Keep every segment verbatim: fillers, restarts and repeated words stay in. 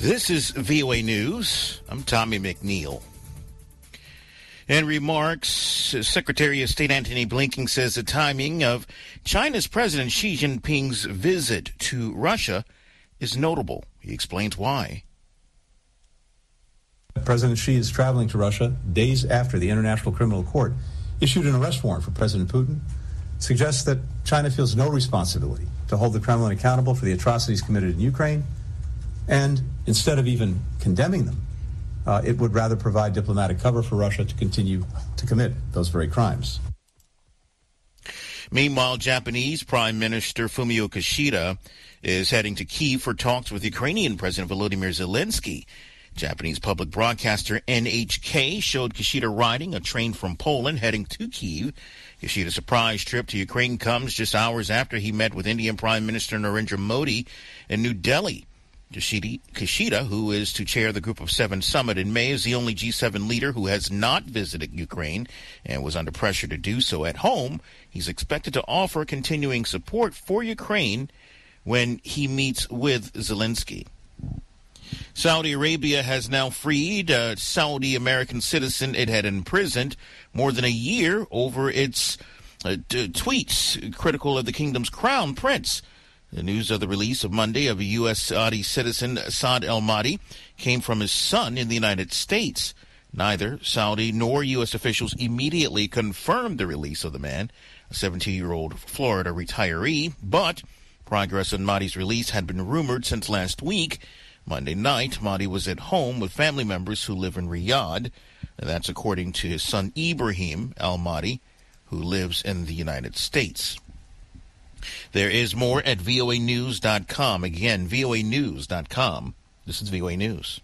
This is V O A News. I'm Tommy McNeil. In remarks, Secretary of State Antony Blinken says the timing of China's President Xi Jinping's visit to Russia is notable. He explains why. President Xi is traveling to Russia days after the International Criminal Court issued an arrest warrant for President Putin. Suggests that China feels no responsibility to hold the Kremlin accountable for the atrocities committed in Ukraine, and instead of even condemning them, uh, it would rather provide diplomatic cover for Russia to continue to commit those very crimes. Meanwhile, Japanese Prime Minister Fumio Kishida is heading to Kyiv for talks with Ukrainian President Volodymyr Zelensky. Japanese public broadcaster N H K showed Kishida riding a train from Poland heading to Kyiv. Kishida's surprise trip to Ukraine comes just hours after he met with Indian Prime Minister Narendra Modi in New Delhi. Kishida, who is to chair the Group of Seven summit in May, is the only G seven leader who has not visited Ukraine and was under pressure to do so at home. He's expected to offer continuing support for Ukraine when he meets with Zelensky. Saudi Arabia has now freed a Saudi-American citizen it had imprisoned more than a year over its uh, t- tweets critical of the kingdom's crown prince. The news of the release of Monday of a U S Saudi citizen, Saad El-Mahdi, came from his son in the United States. Neither Saudi nor U S officials immediately confirmed the release of the man, a seventeen-year-old Florida retiree, but progress on Mahdi's release had been rumored since last week. Monday night, Mahdi was at home with family members who live in Riyadh. And that's according to his son Ibrahim El-Mahdi, who lives in the United States. There is more at V O A news dot com. Again, V O A news dot com. This is V O A News.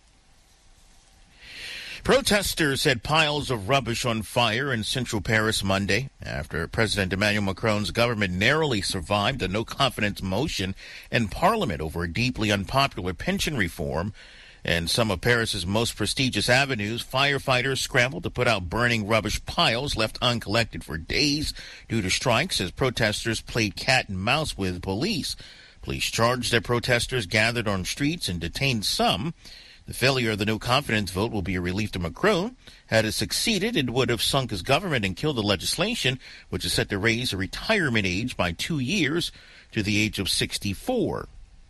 Protesters set piles of rubbish on fire in central Paris Monday after President Emmanuel Macron's government narrowly survived a no-confidence motion in Parliament over a deeply unpopular pension reform. In some of Paris's most prestigious avenues, firefighters scrambled to put out burning rubbish piles left uncollected for days due to strikes as protesters played cat and mouse with police. Police charged that protesters gathered on streets and detained some. The failure of the no-confidence vote will be a relief to Macron. Had it succeeded, it would have sunk his government and killed the legislation, which is set to raise the retirement age by two years to the age of sixty-four.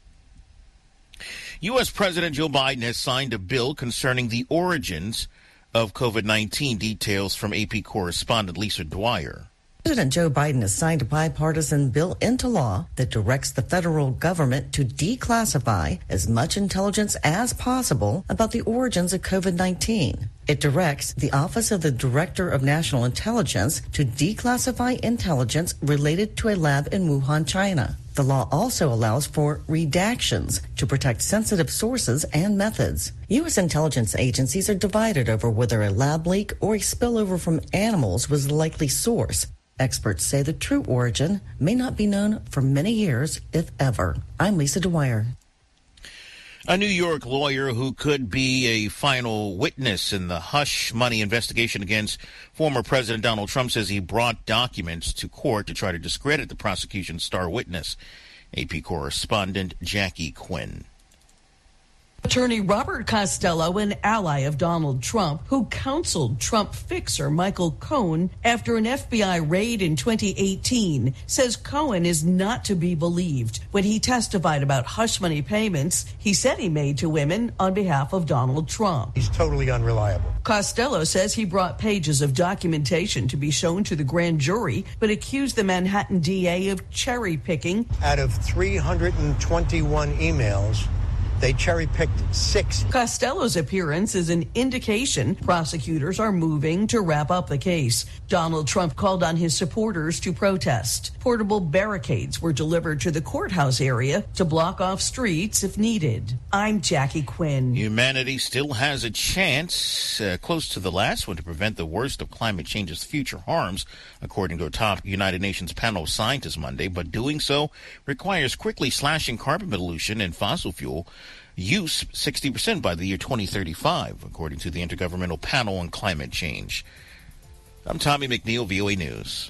U S. President Joe Biden has signed a bill concerning the origins of COVID nineteen. Details from A P correspondent Lisa Dwyer. President Joe Biden has signed a bipartisan bill into law that directs the federal government to declassify as much intelligence as possible about the origins of COVID nineteen. It directs the Office of the Director of National Intelligence to declassify intelligence related to a lab in Wuhan, China. The law also allows for redactions to protect sensitive sources and methods. U S intelligence agencies are divided over whether a lab leak or a spillover from animals was the likely source. Experts say the true origin may not be known for many years, if ever. I'm Lisa Dwyer. A New York lawyer who could be a final witness in the hush money investigation against former President Donald Trump says he brought documents to court to try to discredit the prosecution's star witness. A P correspondent Jackie Quinn. Attorney Robert Costello, an ally of Donald Trump, who counseled Trump fixer Michael Cohen after an F B I raid in twenty eighteen, says Cohen is not to be believed. When he testified about hush money payments he said he made to women on behalf of Donald Trump. He's totally unreliable. Costello says he brought pages of documentation to be shown to the grand jury, but accused the Manhattan D A of cherry picking. Out of three hundred twenty-one emails, they cherry-picked six. Costello's appearance is an indication prosecutors are moving to wrap up the case. Donald Trump called on his supporters to protest. Portable barricades were delivered to the courthouse area to block off streets if needed. I'm Jackie Quinn. Humanity still has a chance, uh, close to the last one, to prevent the worst of climate change's future harms, according to a top United Nations panel of scientists Monday. But doing so requires quickly slashing carbon pollution and fossil fuel use sixty percent by the year twenty thirty-five, according to the Intergovernmental Panel on Climate Change. I'm Tommy McNeil, V O A News.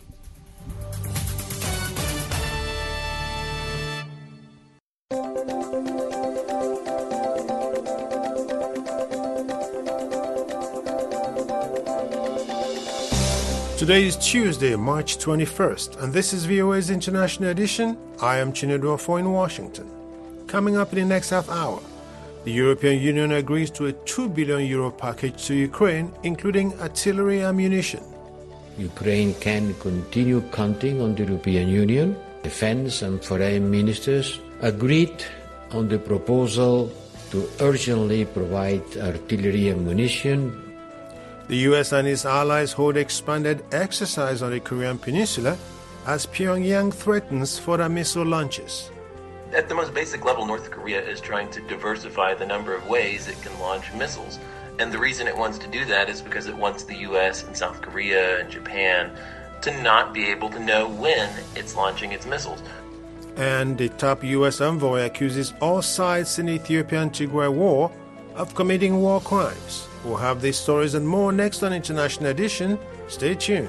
Today is Tuesday, March twenty-first, and this is V O A's International Edition. I am Chinedu Ofo in Washington. Coming up in the next half hour, the European Union agrees to a two billion euro package to Ukraine, including artillery ammunition. Ukraine can continue counting on the European Union. Defense and foreign ministers agreed on the proposal to urgently provide artillery ammunition. The U S and its allies hold expanded exercise on the Korean Peninsula as Pyongyang threatens further missile launches. At the most basic level, North Korea is trying to diversify the number of ways it can launch missiles. And the reason it wants to do that is because it wants the U S and South Korea and Japan to not be able to know when it's launching its missiles. And the top U S envoy accuses all sides in the Ethiopian Tigray war of committing war crimes. We'll have these stories and more next on International Edition. Stay tuned.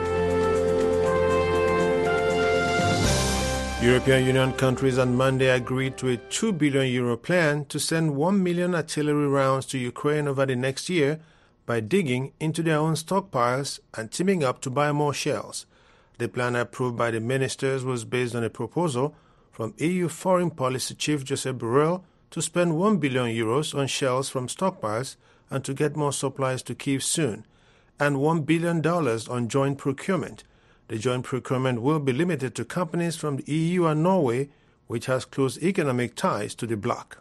European Union countries on Monday agreed to a two billion euro plan to send one million artillery rounds to Ukraine over the next year by digging into their own stockpiles and teaming up to buy more shells. The plan approved by the ministers was based on a proposal from E U Foreign Policy Chief Josep Borrell to spend one billion euros on shells from stockpiles and to get more supplies to Kyiv soon, and one billion dollars on joint procurement. The joint procurement will be limited to companies from the E U and Norway, which has close economic ties to the bloc.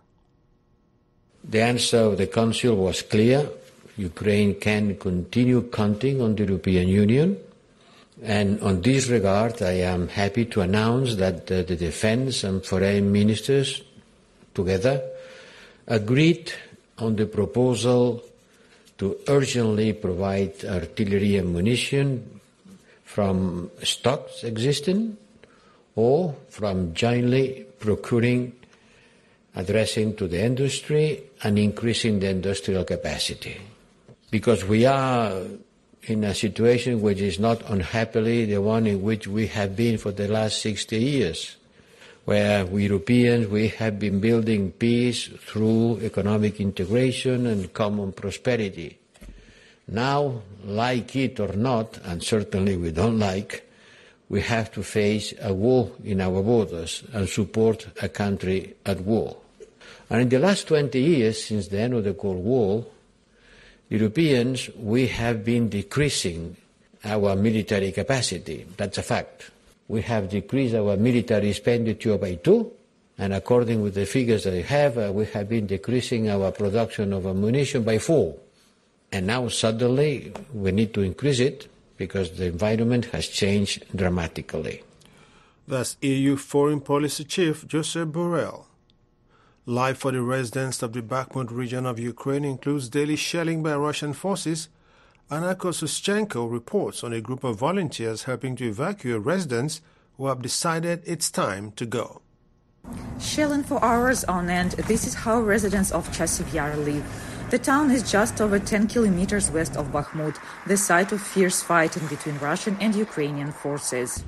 The answer of the Council was clear. Ukraine can continue counting on the European Union. And on this regard, I am happy to announce that uh, the defense and foreign ministers together agreed on the proposal to urgently provide artillery ammunition from stocks existing or from jointly procuring, addressing to the industry and increasing the industrial capacity. Because we are in a situation which is not unhappily the one in which we have been for the last sixty years, where we Europeans, we have been building peace through economic integration and common prosperity. Now, like it or not, and certainly we don't like, we have to face a war in our borders and support a country at war. And in the last twenty years, since the end of the Cold War, Europeans, we have been decreasing our military capacity. That's a fact. We have decreased our military expenditure by two, and according with the figures that I have, uh, we have been decreasing our production of ammunition by four. And now suddenly we need to increase it because the environment has changed dramatically. That's E U Foreign Policy Chief Josep Borrell. Life for the residents of the Bakhmut region of Ukraine includes daily shelling by Russian forces. Anna Kosuschenko reports on a group of volunteers helping to evacuate residents who have decided it's time to go. Shelling for hours on end, this is how residents of Chasiv Yar live. The town is just over ten kilometers west of Bakhmut, the site of fierce fighting between Russian and Ukrainian forces.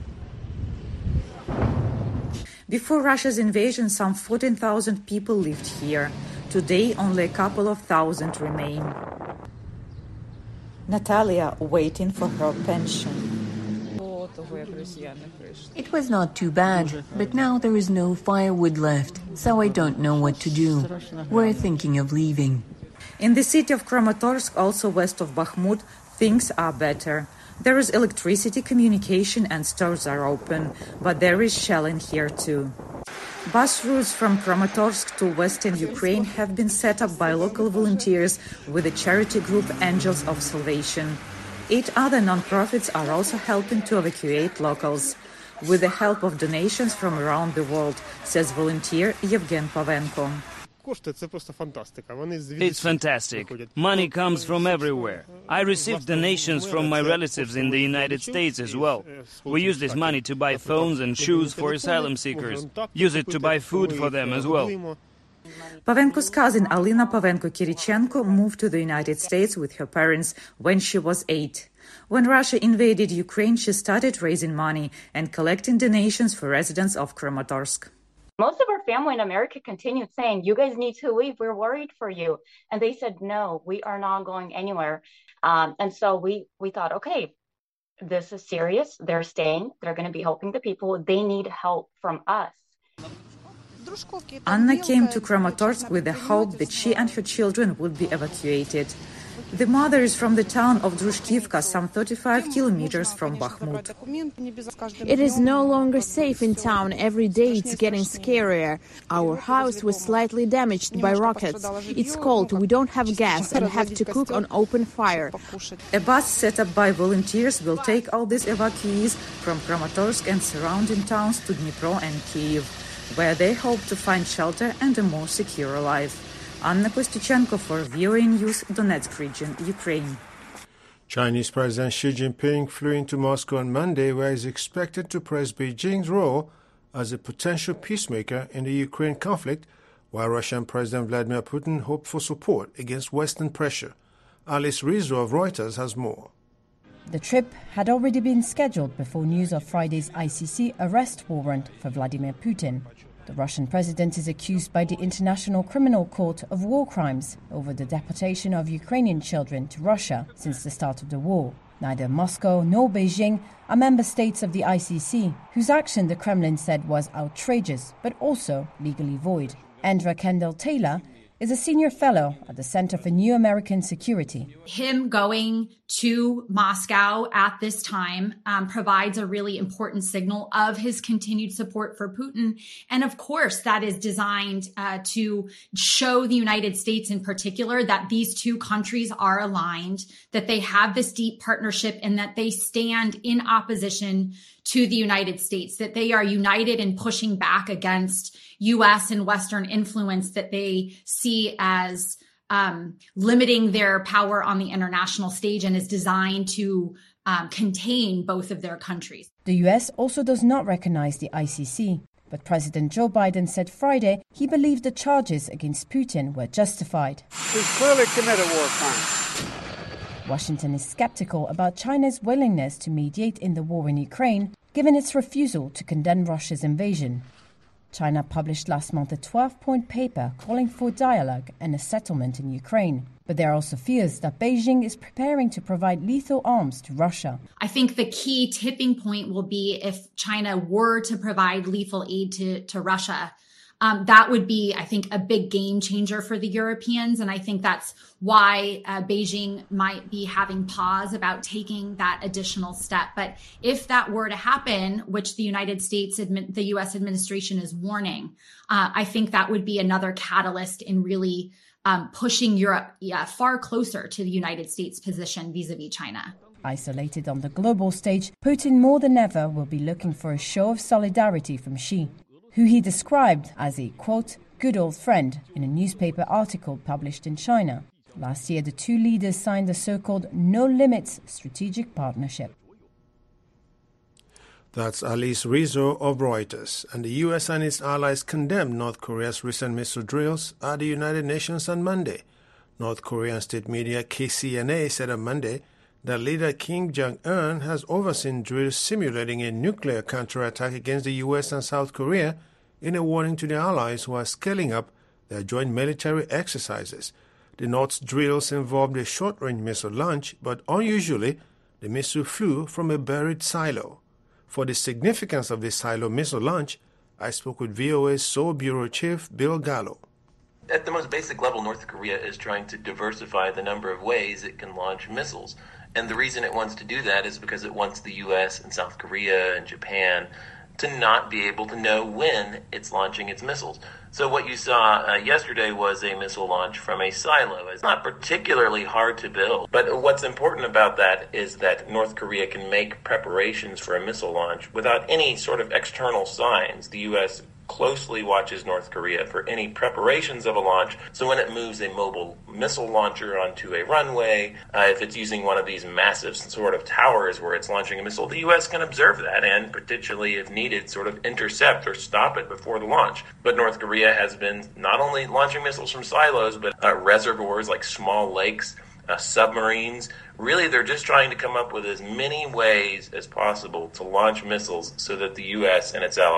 Before Russia's invasion, some fourteen thousand people lived here. Today, only a couple of thousand remain. Natalia waiting for her pension. It was not too bad, but now there is no firewood left, so I don't know what to do. We're thinking of leaving. In the city of Kramatorsk, also west of Bakhmut, things are better. There is electricity, communication, and stores are open, but there is shelling here too. Bus routes from Kramatorsk to western Ukraine have been set up by local volunteers with the charity group Angels of Salvation. Eight other non-profits are also helping to evacuate locals, with the help of donations from around the world, says volunteer Yevgen Pavenko. It's fantastic. Money comes from everywhere. I received donations from my relatives in the United States as well. We use this money to buy phones and shoes for asylum seekers. Use it to buy food for them as well. Pavenko's cousin Alina Pavenko-Kirichenko moved to the United States with her parents when she was eight. When Russia invaded Ukraine, she started raising money and collecting donations for residents of Kramatorsk. Most of our family in America continued saying, you guys need to leave, we're worried for you. And they said, no, we are not going anywhere. Um, and so we, we thought, okay, this is serious. They're staying. They're going to be helping the people. They need help from us. Anna came to Kramatorsk with the hope that she and her children would be evacuated. The mother is from the town of Drushkivka, some thirty-five kilometers from Bakhmut. It is no longer safe in town. Every day it's getting scarier. Our house was slightly damaged by rockets. It's cold. We don't have gas and have to cook on open fire. A bus set up by volunteers will take all these evacuees from Kramatorsk and surrounding towns to Dnipro and Kyiv, where they hope to find shelter and a more secure life. Anna Kostychenko for V O A News, Donetsk region, Ukraine. Chinese President Xi Jinping flew into Moscow on Monday, where he is expected to praise Beijing's role as a potential peacemaker in the Ukraine conflict, while Russian President Vladimir Putin hoped for support against Western pressure. Alice Rizzo of Reuters has more. The trip had already been scheduled before news of Friday's I C C arrest warrant for Vladimir Putin. The Russian president is accused by the International Criminal Court of war crimes over the deportation of Ukrainian children to Russia since the start of the war. Neither Moscow nor Beijing are member states of the I C C, whose action the Kremlin said was outrageous but also legally void. Andra Kendall-Taylor is a senior fellow at the Center for New American Security. Him going to Moscow at this time um, provides a really important signal of his continued support for Putin. And of course, that is designed uh, to show the United States in particular that these two countries are aligned, that they have this deep partnership, and that they stand in opposition to the United States, that they are united in pushing back against U S and Western influence that they see as um, limiting their power on the international stage and is designed to um, contain both of their countries. The U S also does not recognize the I C C, but President Joe Biden said Friday he believed the charges against Putin were justified. He's clearly committed war crimes. Washington is skeptical about China's willingness to mediate in the war in Ukraine, given its refusal to condemn Russia's invasion. China published last month a twelve-point paper calling for dialogue and a settlement in Ukraine. But there are also fears that Beijing is preparing to provide lethal arms to Russia. I think the key tipping point will be if China were to provide lethal aid to, to Russia. Um, that would be, I think, a big game changer for the Europeans. And I think that's why uh, Beijing might be having pause about taking that additional step. But if that were to happen, which the United States, admi- the U S administration is warning, uh, I think that would be another catalyst in really um, pushing Europe yeah, far closer to the United States' position vis-a-vis China. Isolated on the global stage, Putin more than ever will be looking for a show of solidarity from Xi, who he described as a, quote, good old friend in a newspaper article published in China. Last year, the two leaders signed the so-called No Limits strategic partnership. That's Alice Rizzo of Reuters. And the U S and its allies condemned North Korea's recent missile drills at the United Nations on Monday. North Korean state media K C N A said on Monday that leader Kim Jong-un has overseen drills simulating a nuclear counterattack against the U S and South Korea in a warning to the allies who are scaling up their joint military exercises. The North's drills involved a short-range missile launch, but unusually, the missile flew from a buried silo. For the significance of this silo missile launch, I spoke with V O A's Seoul Bureau Chief Bill Gallo. At the most basic level, North Korea is trying to diversify the number of ways it can launch missiles. And the reason it wants to do that is because it wants the U S and South Korea and Japan to not be able to know when it's launching its missiles. So what you saw uh, yesterday was a missile launch from a silo. It's not particularly hard to build. But what's important about that is that North Korea can make preparations for a missile launch without any sort of external signs. The U S closely watches North Korea for any preparations of a launch. So when it moves a mobile missile launcher onto a runway, uh, if it's using one of these massive sort of towers where it's launching a missile, the U S can observe that and potentially, if needed, sort of intercept or stop it before the launch. But North Korea has been not only launching missiles from silos, but uh, reservoirs like small lakes, uh, submarines. Really, they're just trying to come up with as many ways as possible to launch missiles so that the U S and its allies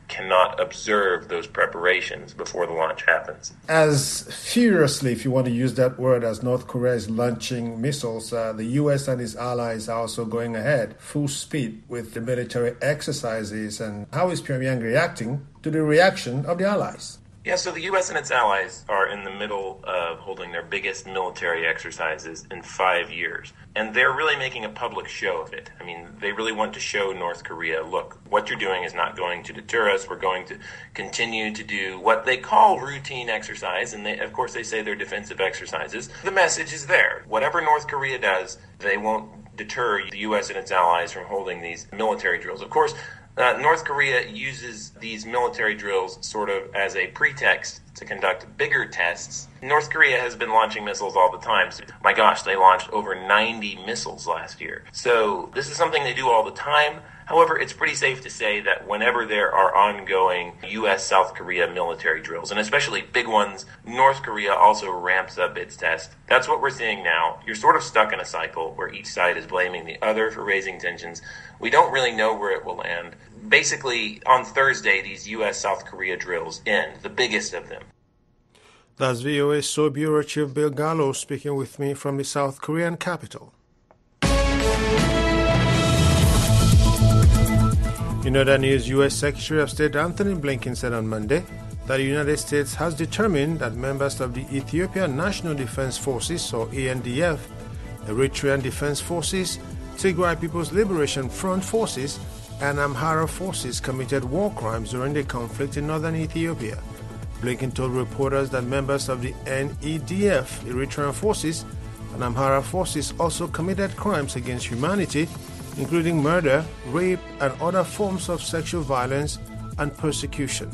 cannot observe those preparations before the launch happens. As furiously, if you want to use that word, as North Korea is launching missiles, uh, the U S and its allies are also going ahead full speed with the military exercises. And how is Pyongyang reacting to the reaction of the allies? Yeah, so the U S and its allies are in the middle of holding their biggest military exercises in five years. And they're really making a public show of it. I mean, they really want to show North Korea, look, what you're doing is not going to deter us. We're going to continue to do what they call routine exercise. And they, of course, they say they're defensive exercises. The message is there. Whatever North Korea does, they won't deter the U S and its allies from holding these military drills. Of course, Uh, North Korea uses these military drills sort of as a pretext to conduct bigger tests. North Korea has been launching missiles all the time. So, my gosh, they launched over ninety missiles last year. So this is something they do all the time. However, it's pretty safe to say that whenever there are ongoing U S South Korea military drills, and especially big ones, North Korea also ramps up its tests. That's what we're seeing now. You're sort of stuck in a cycle where each side is blaming the other for raising tensions. We don't really know where it will land. Basically, on Thursday, these U S South Korea drills end, the biggest of them. That's V O A Seoul Bureau Chief Bill Gallo speaking with me from the South Korean capital. In other news, U S Secretary of State Anthony Blinken said on Monday that the United States has determined that members of the Ethiopian National Defense Forces, or A N D F, Eritrean Defense Forces, Tigray People's Liberation Front Forces, and Amhara forces committed war crimes during the conflict in northern Ethiopia. Blinken told reporters that members of the N E D F, Eritrean forces, and Amhara forces also committed crimes against humanity, including murder, rape, and other forms of sexual violence and persecution.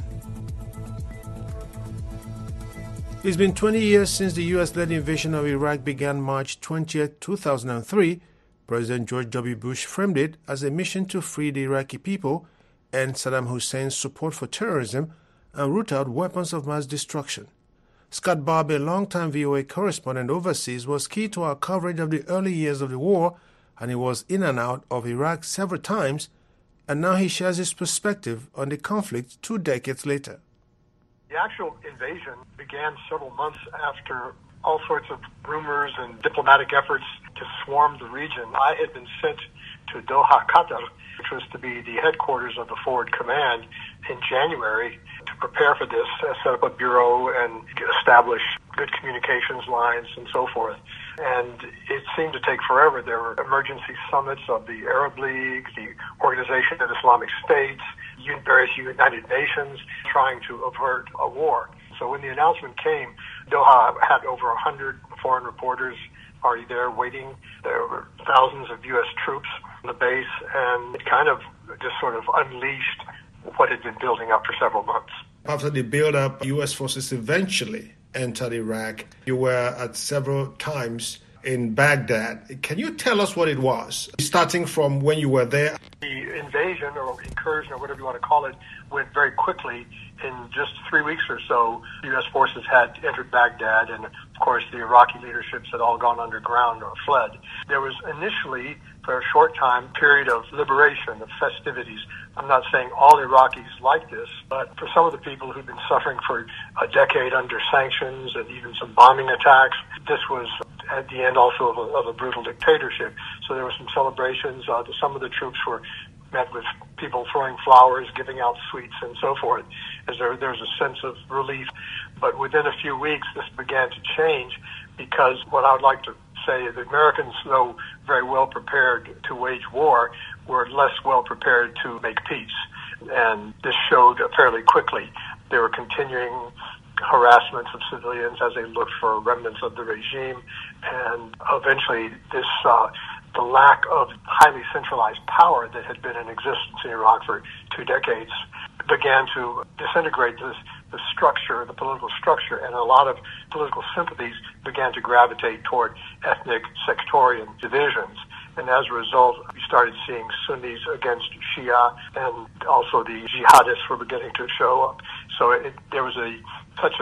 It's been twenty years since the U S-led invasion of Iraq began March twentieth, two thousand three. President George W. Bush framed it as a mission to free the Iraqi people, end Saddam Hussein's support for terrorism, and root out weapons of mass destruction. Scott Barber, a longtime V O A correspondent overseas, was key to our coverage of the early years of the war, and he was in and out of Iraq several times, and now he shares his perspective on the conflict two decades later. The actual invasion began several months after all sorts of rumors and diplomatic efforts to swarm the region. I had been sent to Doha, Qatar, which was to be the headquarters of the Forward Command, in January to prepare for this, uh, set up a bureau and establish good communications lines and so forth. And it seemed to take forever. There were emergency summits of the Arab League, the Organization of Islamic States, various United Nations, trying to avert a war. So when the announcement came, Doha had over one hundred foreign reporters already there waiting. There were thousands of U S troops on the base, and it kind of just sort of unleashed what had been building up for several months. After the build-up, U S forces eventually entered Iraq. You were at several times in Baghdad. Can you tell us what it was, starting from when you were there? The invasion or incursion or whatever you want to call it went very quickly. In just three weeks or so, U S forces had entered Baghdad, and of course the Iraqi leaderships had all gone underground or fled. There was initially, for a short time, a period of liberation, of festivities. I'm not saying all Iraqis like this, but for some of the people who'd been suffering for a decade under sanctions and even some bombing attacks, this was at the end also of a, of a brutal dictatorship. So there were some celebrations. Uh, some of the troops were met with people throwing flowers, giving out sweets, and so forth, as there, there was a sense of relief. But within a few weeks, this began to change, because what I would like to say is the Americans, though very well prepared to wage war, were less well prepared to make peace. And this showed fairly quickly. There were continuing harassments of civilians as they looked for remnants of the regime, and eventually this uh, the lack of highly centralized power that had been in existence in Iraq for two decades began to disintegrate this, the structure, the political structure, and a lot of political sympathies began to gravitate toward ethnic sectarian divisions. And as a result, we started seeing Sunnis against Shia, and also the jihadists were beginning to show up. So it, there was a such a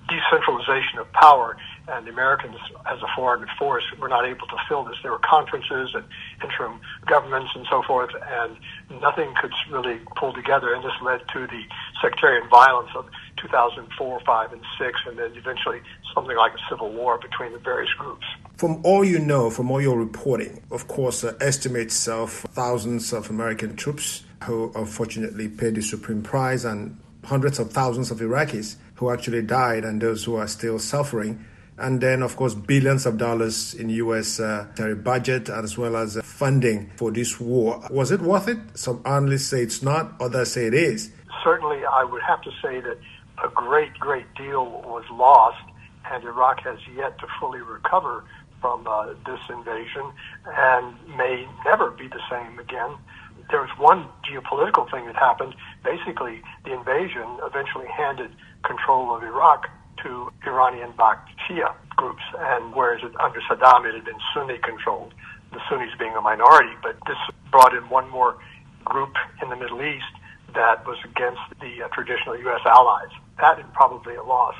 decentralization of power, and the Americans, as a foreign force, were not able to fill this. There were conferences and interim governments and so forth, and nothing could really pull together, and this led to the sectarian violence of two thousand four, five, and six, and then eventually something like a civil war between the various groups. From all you know, from all your reporting, of course, uh, estimates of thousands of American troops who unfortunately paid the supreme price, and hundreds of thousands of Iraqis who actually died, and those who are still suffering. And then, of course, billions of dollars in U S uh, budget, as well as uh, funding for this war. Was it worth it? Some analysts say it's not, others say it is. Certainly, I would have to say that a great, great deal was lost, and Iraq has yet to fully recover from uh, this invasion and may never be the same again. There was one geopolitical thing that happened. Basically, the invasion eventually handed control of Iraq to Iranian-backed Shia groups, and whereas it, under Saddam it had been Sunni-controlled, the Sunnis being a minority, but this brought in one more group in the Middle East that was against the uh, traditional U S allies. That is probably a loss.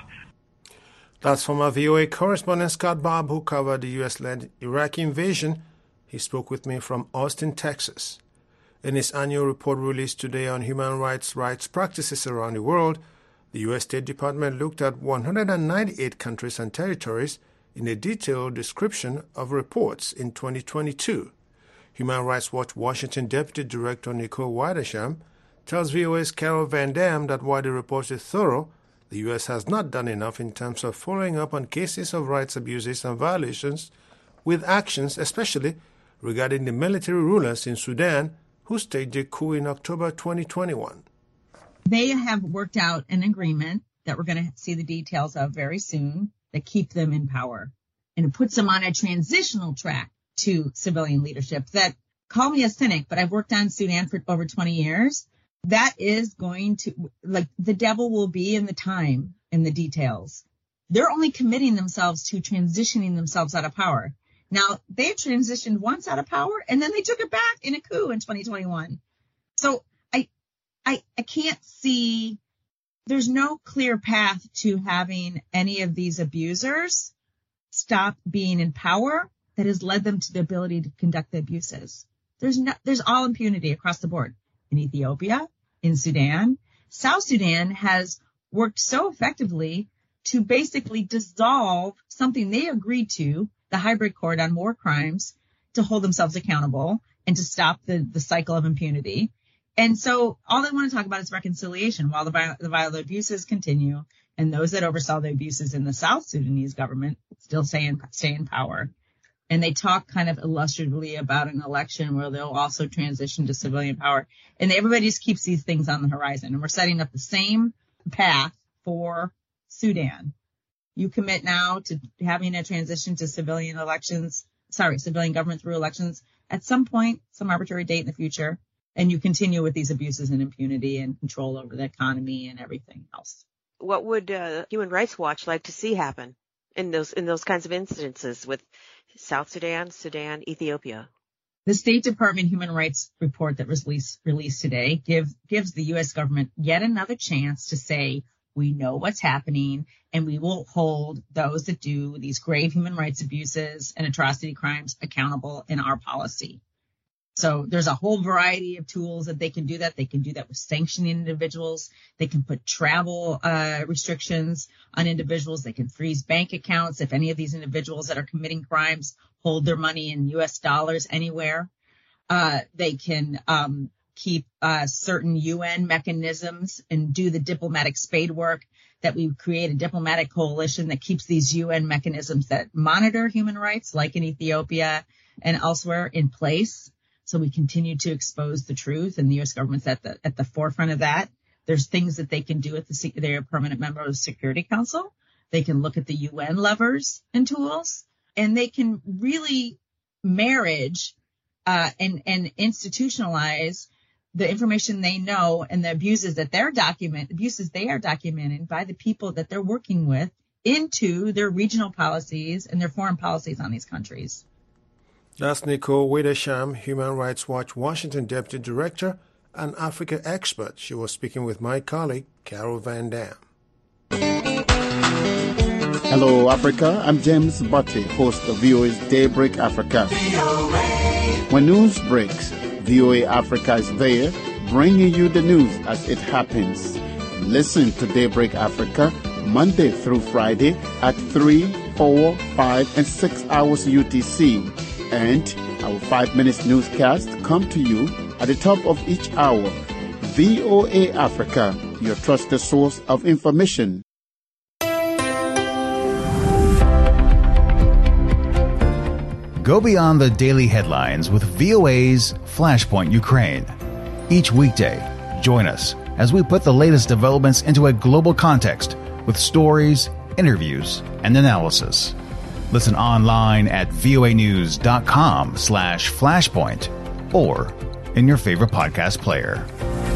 That's from our V O A correspondent Scott Bob, who covered the U S-led Iraqi invasion. He spoke with me from Austin, Texas. In his annual report released today on human rights rights practices around the world, the U S State Department looked at one hundred ninety-eight countries and territories in a detailed description of reports in twenty twenty-two. Human Rights Watch Washington Deputy Director Nicole Widersham tells V O A's Carol Van Dam that while the report is thorough, the U S has not done enough in terms of following up on cases of rights abuses and violations with actions, especially regarding the military rulers in Sudan who staged a coup in October twenty twenty-one. They have worked out an agreement that we're going to see the details of very soon that keep them in power. And it puts them on a transitional track to civilian leadership that, call me a cynic, but I've worked on Sudan for over twenty years. That is going to, like, the devil will be in the time, in the details. They're only committing themselves to transitioning themselves out of power. Now, they transitioned once out of power, and then they took it back in a coup in twenty twenty-one. So I, I, I can't see, there's no clear path to having any of these abusers stop being in power that has led them to the ability to conduct the abuses. There's no, there's all impunity across the board. In Ethiopia, in Sudan, South Sudan has worked so effectively to basically dissolve something they agreed to, the hybrid court on war crimes, to hold themselves accountable and to stop the, the cycle of impunity. And so all they want to talk about is reconciliation while the, the violent abuses continue, and those that oversaw the abuses in the South Sudanese government still stay in, stay in power. And they talk kind of illustratively about an election where they'll also transition to civilian power. And everybody just keeps these things on the horizon. And we're setting up the same path for Sudan. You commit now to having a transition to civilian elections, sorry, civilian government through elections at some point, some arbitrary date in the future. And you continue with these abuses and impunity and control over the economy and everything else. What would uh, Human Rights Watch like to see happen in those in those kinds of incidences with South Sudan, Sudan, Ethiopia? The State Department Human Rights Report that was released, released today give, gives the U S government yet another chance to say, we know what's happening, and we will hold those that do these grave human rights abuses and atrocity crimes accountable in our policy. So there's a whole variety of tools that they can do that. They can do that with sanctioning individuals. They can put travel uh, restrictions on individuals. They can freeze bank accounts if any of these individuals that are committing crimes hold their money in U S dollars anywhere. Uh, they can um, keep uh, certain U N mechanisms and do the diplomatic spade work that we create a diplomatic coalition that keeps these U N mechanisms that monitor human rights, like in Ethiopia and elsewhere, in place. So we continue to expose the truth, and the U S government's at the at the forefront of that. There's things that they can do at the they're a permanent member of the Security Council. They can look at the U N levers and tools, and they can really marriage uh, and and institutionalize the information they know and the abuses that they're document abuses they are documenting by the people that they're working with into their regional policies and their foreign policies on these countries. That's Nicole Widersham, Human Rights Watch Washington Deputy Director and Africa expert. She was speaking with my colleague, Carol Van Dam. Hello, Africa. I'm James Butte, host of V O A's Daybreak Africa. When news breaks, V O A Africa is there, bringing you the news as it happens. Listen to Daybreak Africa Monday through Friday at three, four, five, and six hours U T C. And our five minutes newscast come to you at the top of each hour. V O A Africa, your trusted source of information. Go beyond the daily headlines with V O A's Flashpoint Ukraine. Each weekday, join us as we put the latest developments into a global context with stories, interviews, and analysis. Listen online at voanews.com slash flashpoint or in your favorite podcast player.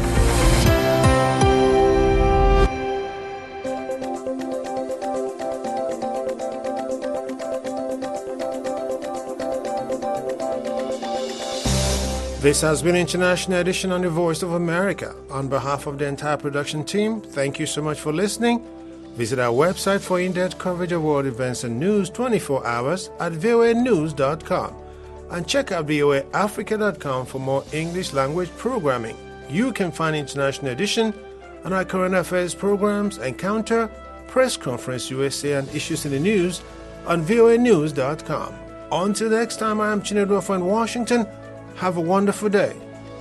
This has been International Edition on the Voice of America. On behalf of the entire production team, thank you so much for listening. Visit our website for in-depth coverage of world events and news twenty-four hours at V O A news dot com. And check out V O A Africa dot com for more English language programming. You can find International Edition and our current affairs programs, Encounter, Press Conference U S A, and Issues in the News on V O A news dot com. Until next time, I am Chinedu Ofo in Washington. Have a wonderful day.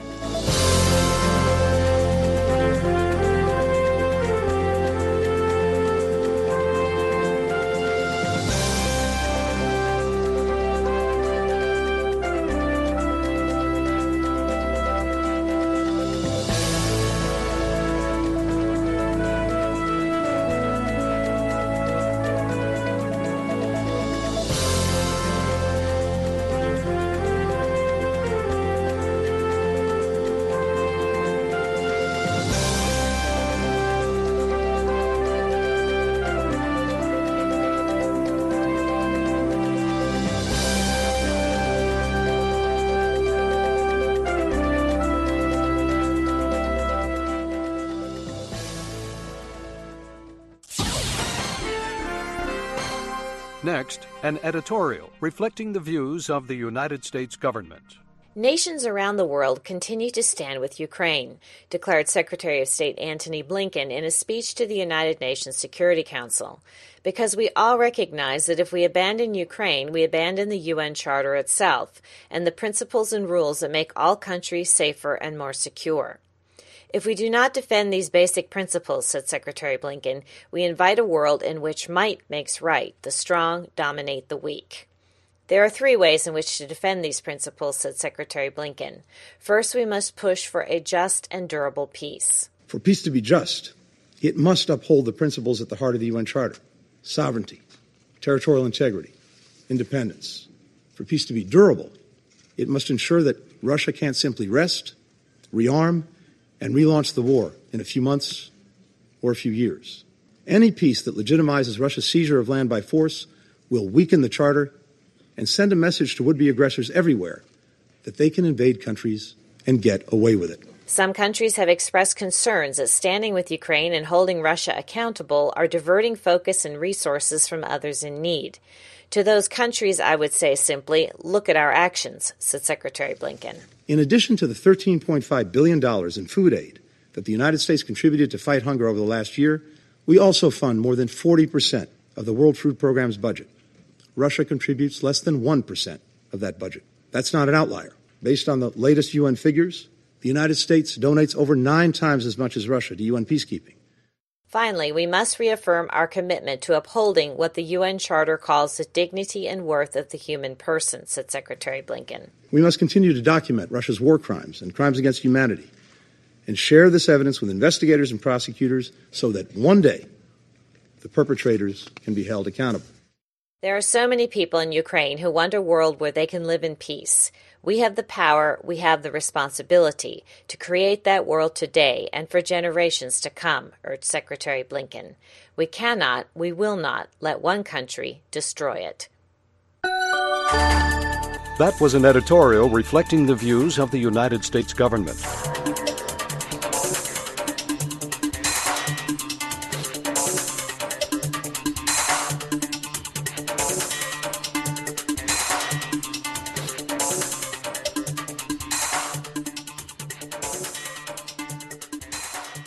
Next, an editorial reflecting the views of the United States government. Nations around the world continue to stand with Ukraine, declared Secretary of State Antony Blinken in a speech to the United Nations Security Council, because we all recognize that if we abandon Ukraine, we abandon the U N Charter itself and the principles and rules that make all countries safer and more secure. If we do not defend these basic principles, said Secretary Blinken, we invite a world in which might makes right, the strong dominate the weak. There are three ways in which to defend these principles, said Secretary Blinken. First, we must push for a just and durable peace. For peace to be just, it must uphold the principles at the heart of the U N Charter: sovereignty, territorial integrity, independence. For peace to be durable, it must ensure that Russia can't simply rest, rearm, and relaunch the war in a few months or a few years. Any peace that legitimizes Russia's seizure of land by force will weaken the Charter and send a message to would-be aggressors everywhere that they can invade countries and get away with it. Some countries have expressed concerns that standing with Ukraine and holding Russia accountable are diverting focus and resources from others in need. To those countries, I would say simply, look at our actions, said Secretary Blinken. In addition to the thirteen point five billion dollars in food aid that the United States contributed to fight hunger over the last year, we also fund more than forty percent of the World Food Programme's budget. Russia contributes less than one percent of that budget. That's not an outlier. Based on the latest U N figures, the United States donates over nine times as much as Russia to U N peacekeeping. Finally, we must reaffirm our commitment to upholding what the U N Charter calls the dignity and worth of the human person, said Secretary Blinken. We must continue to document Russia's war crimes and crimes against humanity and share this evidence with investigators and prosecutors so that one day the perpetrators can be held accountable. There are so many people in Ukraine who want a world where they can live in peace. We have the power, we have the responsibility to create that world today and for generations to come, urged Secretary Blinken. We cannot, we will not let one country destroy it. That was an editorial reflecting the views of the United States government.